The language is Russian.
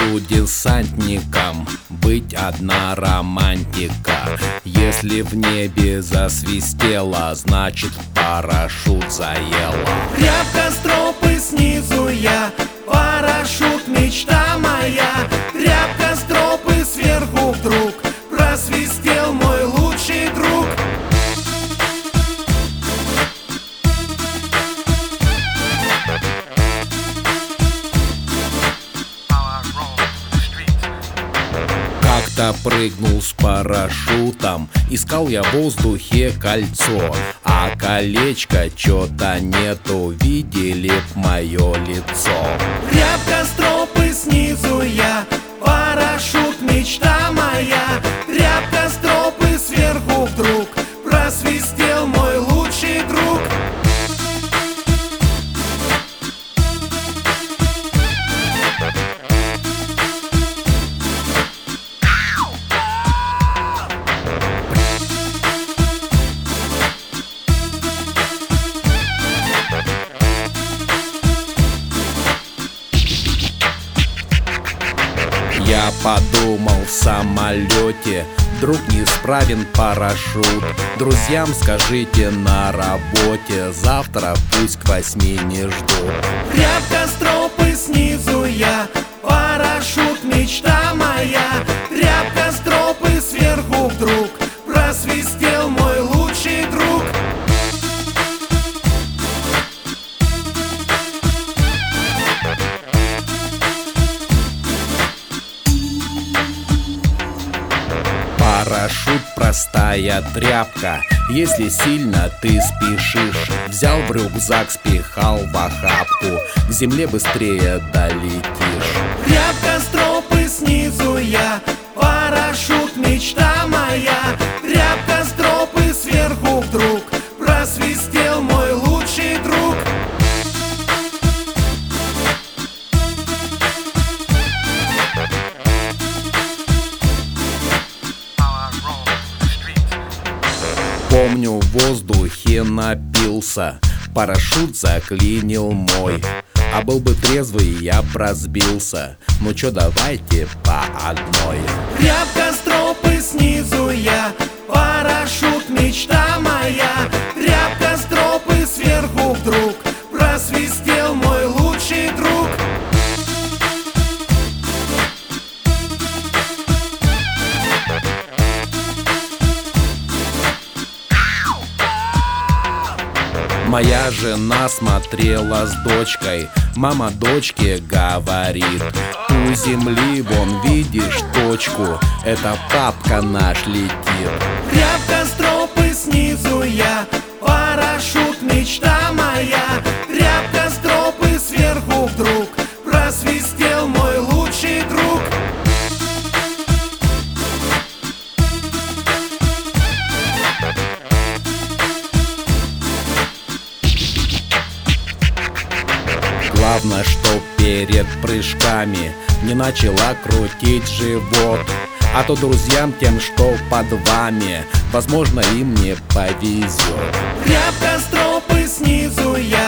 буду десантником, быть одна романтика. Если в небе засвистело, значит парашют заело. Тряпка стропы снизу я, парашют мечта моя. Тряпка стропы сверху вдруг просвистел мой лучший друг. Как-то прыгнул с парашютом, искал я в воздухе кольцо, а колечка чё-то нету, видели б моё лицо. Тряпка стропы снизу я, парашют мечта моя. Тряпка стропы сверху вдруг просвистел мой лучший друг. Я подумал в самолете, вдруг неисправен парашют. Друзьям скажите на работе, завтра пусть к 8 не ждут. Тряпка стропы снизу я, парашют мечта моя. Тряпка стропы сверху вдруг просвистел мой лучший друг. Парашют простая тряпка, если сильно ты спешишь. Взял в рюкзак, спихал в охапку, к земле быстрее долетишь. Тряпка стропы снизу я, парашют мечта моя. Тряпка стропы сверху вдруг просвистел мой лучший друг. Помню, в воздухе напился, парашют заклинил мой. А был бы трезвый, я б разбился. Ну чё, давайте по одной. Тряпка стропы снизу я, парашют мечта моя. Тряпка стропы сверху вдруг просвистел мой лучший друг. Моя жена смотрела с дочкой, мама дочке говорит: у земли вон видишь точку, это папка наш летит. Тряпка стропы снизу я, парашют мечта моя. Тряпка стропы сверху вдруг просвистел мой лучший друг. Главное, что перед прыжками не начала крутить живот. А то друзьям тем, что под вами, возможно, им не повезет. Тряпка стропы снизу я,